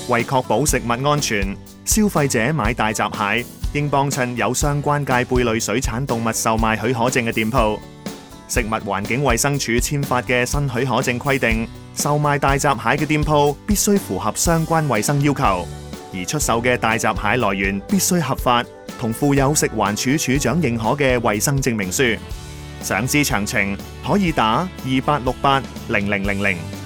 為確保食物安全，消費者買大閘蟹應幫襯有相關界貝類水產動物售賣許可證嘅店鋪。食物環境衛生署簽發嘅新許可證規定，售賣大閘蟹嘅店鋪必須符合相關衛生要求，而出售嘅大閘蟹來源必須合法，同附有食環署署長認可嘅衛生證明書。想知詳情，可以打28680000。